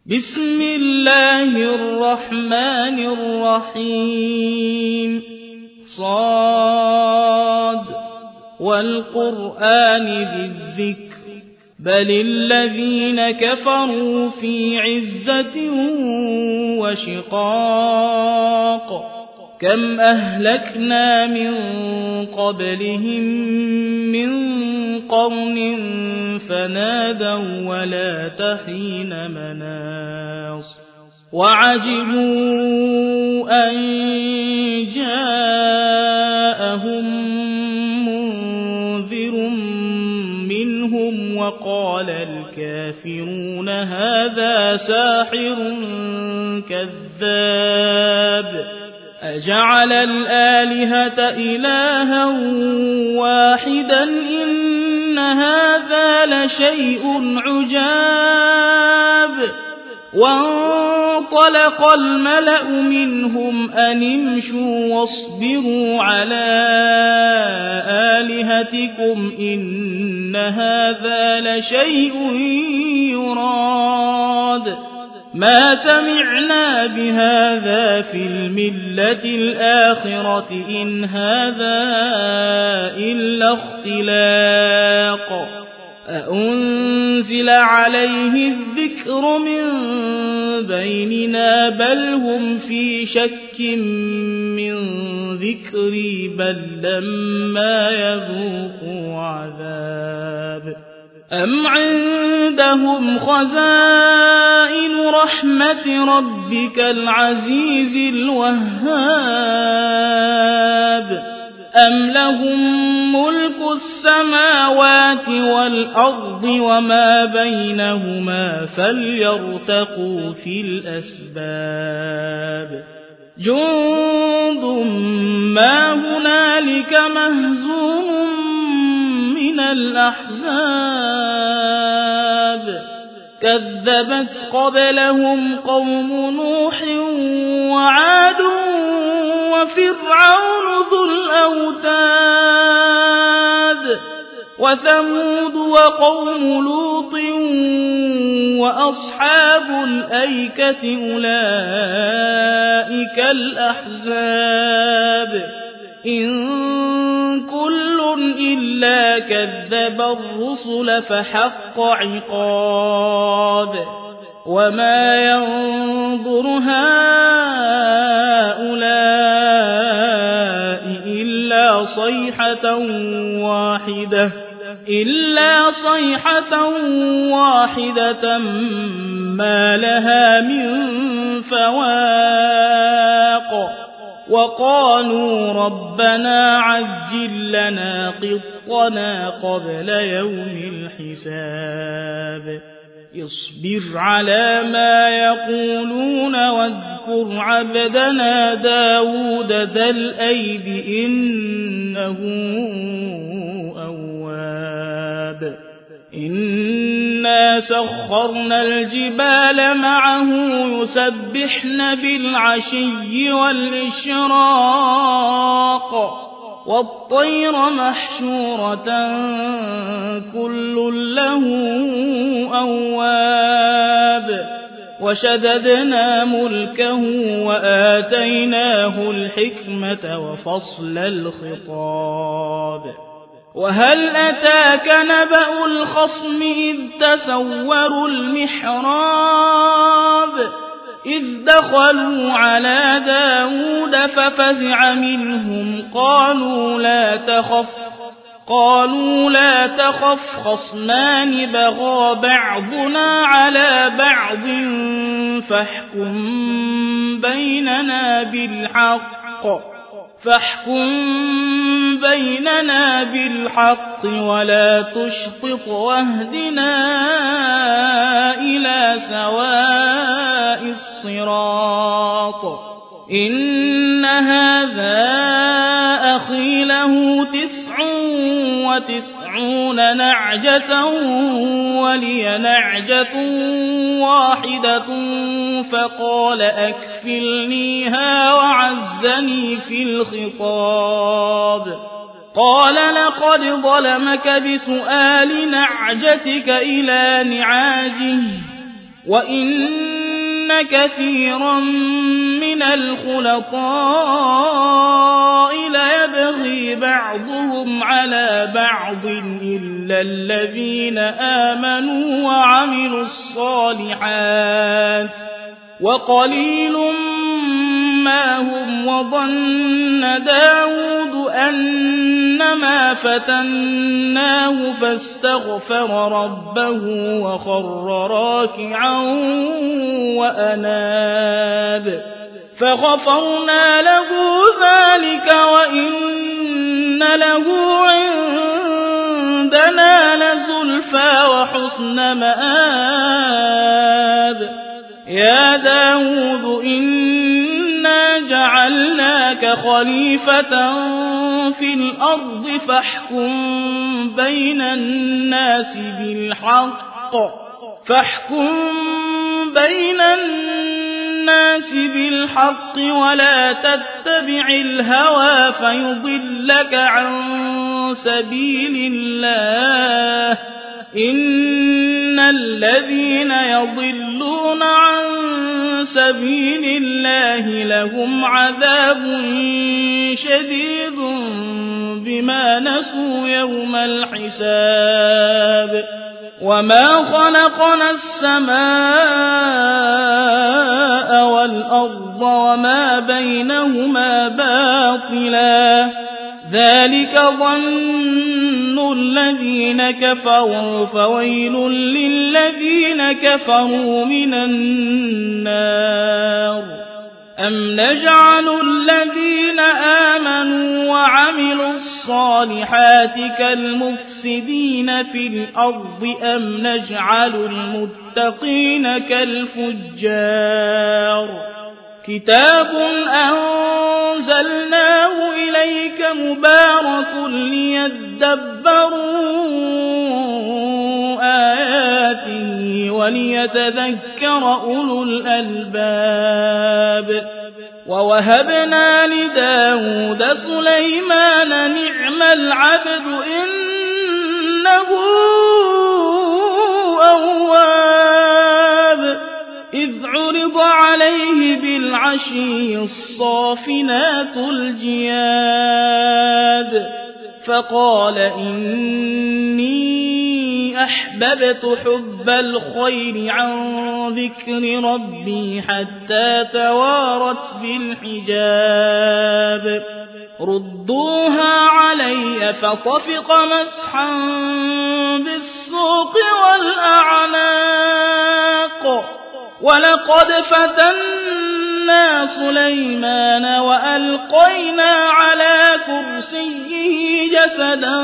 بسم الله الرحمن الرحيم صاد والقرآن ذي الذكر بل الذين كفروا في عزة وشقاق كم أهلكنا من قبلهم من قرن فنادوا ولا تحين مناص وعجبوا أن جاءهم منذر منهم وقال الكافرون هذا ساحر كذاب أجعل الآلهة إلها واحدا إن هذا لشيء عجاب وانطلق الملأ منهم أن امشوا واصبروا على آلهتكم إن هذا لشيء يراد ما سمعنا بهذا في الملة الآخرة إن هذا إلا اختلاق أأنزل عليه الذكر من بيننا بل هم في شك من ذكري بل لما يذوقوا عذاب أم عندهم خزائن رحمة ربك العزيز الوهاب أم لهم ملك السماوات والأرض وما بينهما فليرتقوا في الأسباب جند ما هنالك مهزوم من الأحزاب كذبت قبلهم قوم نوح وعاد وفرعون ذو الأوتاد وثمود وقوم لوط وأصحاب الأيكة أولئك الأحزاب إن كل إلا كذب الرسل فحق عقاب وما ينظر هؤلاء إلا صيحة واحدة ما لها من فواق وقالوا ربنا عجل لنا قطنا قبل يوم الحساب اصبر على ما يقولون واذكر عبدنا داود ذا الأيد إنه أواب إنا سخرنا الجبال معه يسبحن بالعشي والإشراق والطير محشورة كل له أواب وشددنا ملكه وآتيناه الحكمة وفصل الخطاب وهل أتاك نبأ الخصم إذ تسوروا المحراب إذ دخلوا على داود ففزع منهم قالوا لا تخف خصمان بغى بعضنا على بعض فاحكم بيننا بالحق ولا تشطط واهدنا إلى سواء الصراط إن هذا أخي له 99 نعجة ولي نعجة واحدة فقال أكفلنيها وعزني في الخطاب قال لقد ظلمك بسؤال نعجتك إلى نعاجه وإن كثيرا من الخلطاء ليبغي بعضهم على بعض إلا الذين آمنوا وعملوا الصالحات وقليل ما هم. وظن داود أنما فتناه فاستغفر ربه وخر راكعا وأناب فغفرنا له ذلك وإن له عندنا لزلفى وحسن مآب. يا داود إنا جعلناك خليفة في الأرض فاحكم بين الناس بالحق ولا تتبع الهوى فيضلك عن سبيل الله. إن الذين يضلون عن سبيل الله لهم عذاب شديد بما نسوا يوم الحساب. وما خلقنا السماء والأرض وما بينهما باطلا ذلك ظن الذين كفروا فويل للذين كفروا من النار. أم نجعل الذين آمنوا وعملوا الصالحات كالمفسدين في الأرض أم نجعل المتقين كالفجار. كتاب أنزلناه إليك مبارك ليدبروا آياته وليتذكر أولو الألباب. ووهبنا لداود سليمان نعم العبد إنه أواب. إذ عرض عليه بالعشي الصافنات الجياد فقال إني أحببت حب الخير عن ذكر ربي حتى توارت بالحجاب. ردوها علي فطفق مسحا بالسوق والأعناق. ولقد فتنا سليمان وألقينا على كرسيه جسدا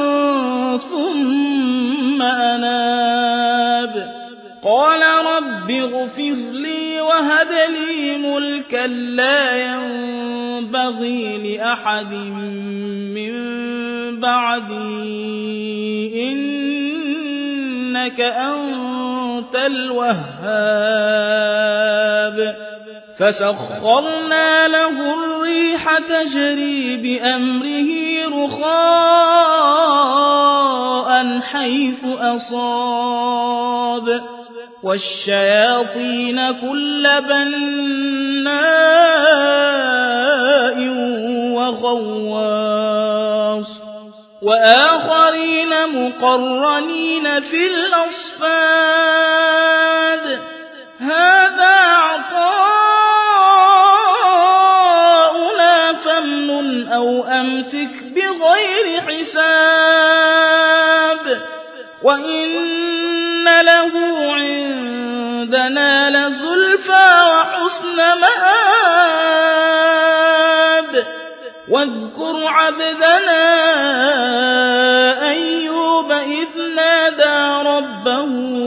ثم أناب. قال رب اغفر لي وهب لي ملكا لا ينبغي لأحد من بعدي إنك أنت الوهاب. فسخرنا له الريح تجري بأمره رخاء حيث أصاب والشياطين كل بناء وغواص وآخرين مقرنين في الأصفاد. هذا عطاؤنا فامنن أو أمسك بغير حساب. وإن له عندنا لزلفى وحسن مآب. واذكر عبدنا أيوب إذ نادى ربه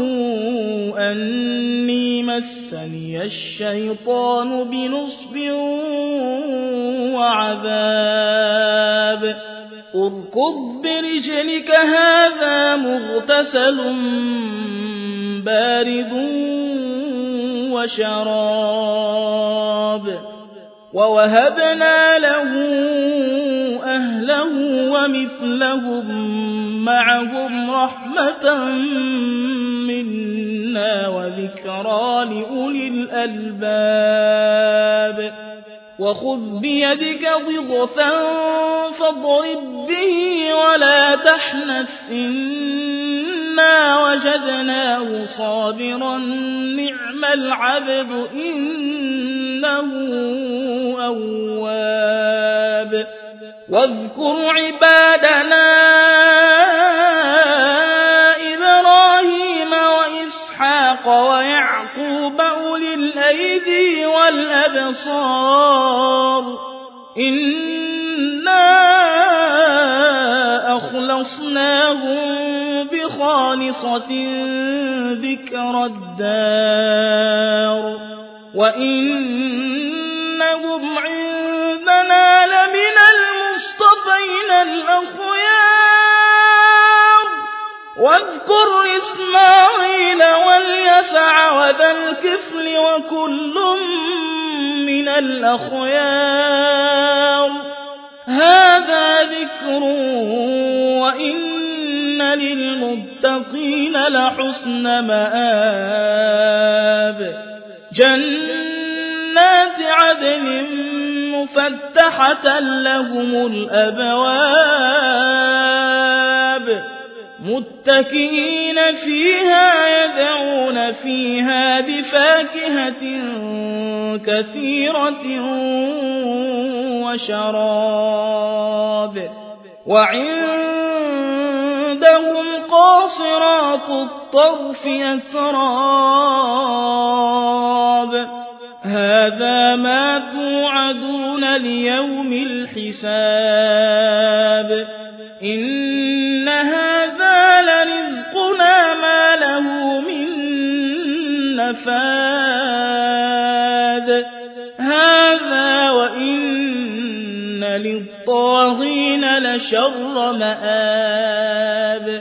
أني مسني الشيطان بنصب وعذاب. اركض برجلك هذا مغتسل بارد وشراب. ووهبنا له أهله ومثلهم معهم رحمة منا هدى وذكرى لأولي الألباب وخذ بيدك ضغثا فاضرب به ولا تحنث إنا وجدناه صابرا نعم العبد إنه أواب واذكر عبادنا إبراهيم وإسحاق ويعقوب أولي الأيدي والأبصار إنا أخلصناهم بخالصة ذكر الدار وإنهم عندنا لمن المصطفين الأخيار واذكر إسماعيل واليسع وذا الكفل وكل من الأخيار هذا ذكر وإن للمتقين لحسن مآب جنات عدن مفتحة لهم الأبواب متكئين فيها يدعون فيها بفاكهة كثيرة وشراب وعندهم قاصرات الطرف أتراب هذا ما توعدون ليوم الحساب إن هذا لرزقنا ما له من نفاد هذا وإن للطاغين لشر مآب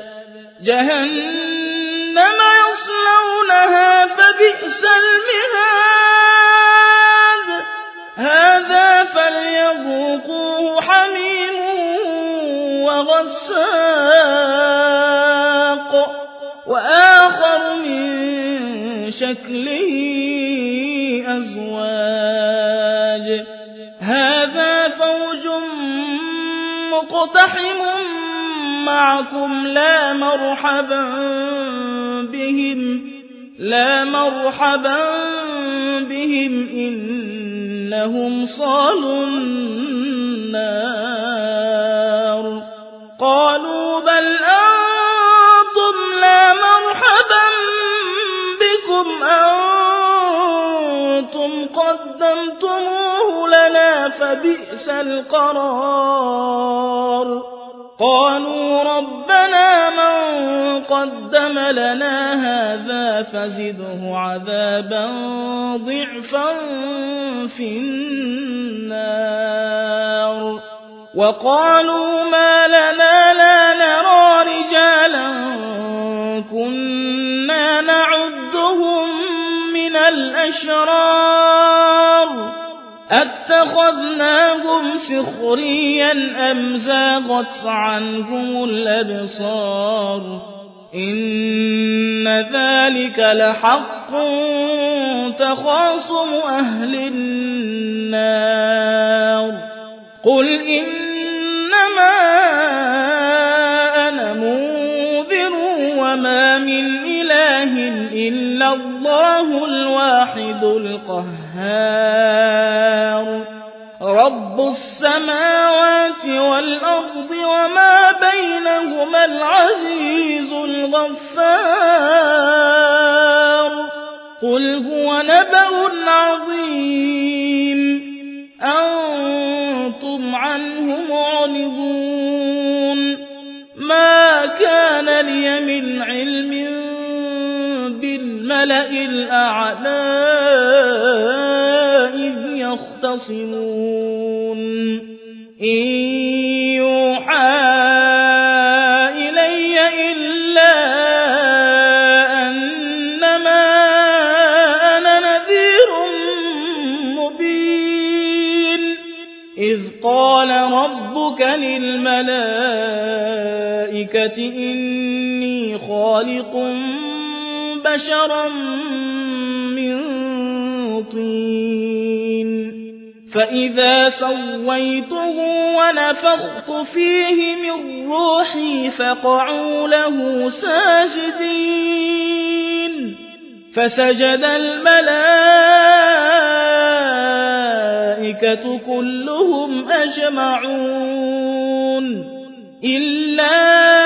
جهنم يصلونها فبئس المهاد هذا فليذوقوه حميم وغساق وآخر من شكله أزواج هذا فوج مقتحم معكم لا مرحبا بهم إنهم صالوا النار قالوا بل أنتم لا مرحبا بكم أنتم قدمتموه لنا فبئس القرار قالوا ربنا من قدم لنا هذا فزده عذابا ضعفا في النار وقالوا ما لنا لا نرى رجالا كنا نعدهم من الأشرار أتخذناهم سخريا أم زاغت عنهم الأبصار إن ذلك لحق تخاصم أهل النار قل إنما أنا منذر وما من إله إلا الله الواحد القهار رب السماوات والأرض وما بينهما العزيز الغفار قل هو نبأ عظيم أنتم عنه معرضون ما كان لي من علم بالملأ الأعلى إذ يختصمون إن يوحى إلي إلا أنما أنا نذير مبين إذ قال ربك للملائكة إني خالق بشرا من طين فإذا سويته ونفخت فيه من روحي فقعوا له ساجدين فسجد الملائكة كلهم أجمعون إلا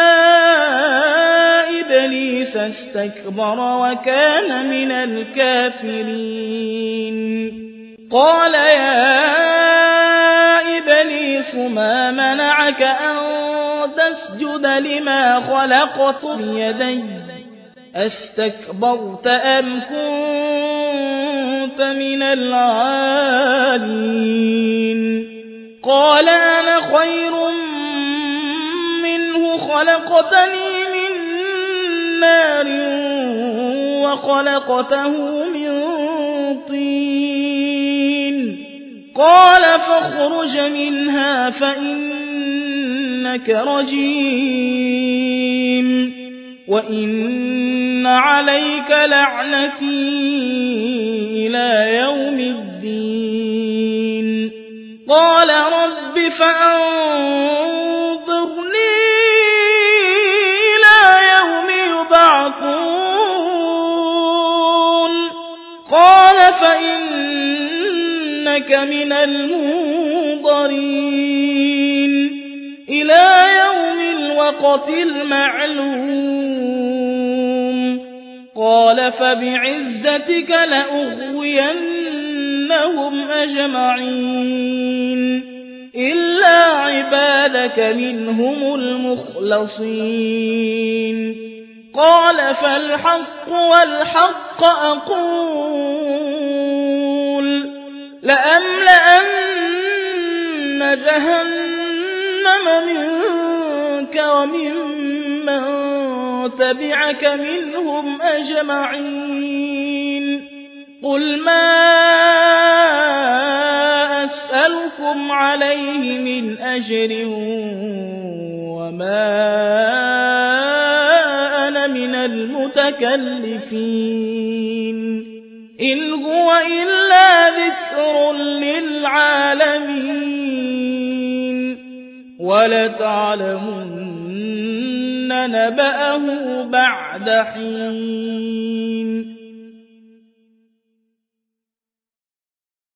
إبليس استكبر وكان من الكافرين قال يا إبليس ما منعك أن تسجد لما خلقت بيدي أستكبرت أم كنت من العالين قال أنا خير منه خلقتني من نار وخلقته من طين قال فاخرج منها فإنك رجيم وإن عليك لعنتي إلى يوم الدين قال رب فأنظرني إلى يوم يبعثون قال فإنك من المنظرين إلى يوم الوقت المعلوم قال فبعزتك لأغوينهم أجمعين إلا عبادك منهم المخلصين قال فالحق والحق أقول لأملأن جهنم منك وممن تبعك منهم أجمعين قل ما أسألكم عليه من أجر وما أنا من المتكلفين إن هو إلا ذكر للعالمين ولتعلمن نبأه بعد حين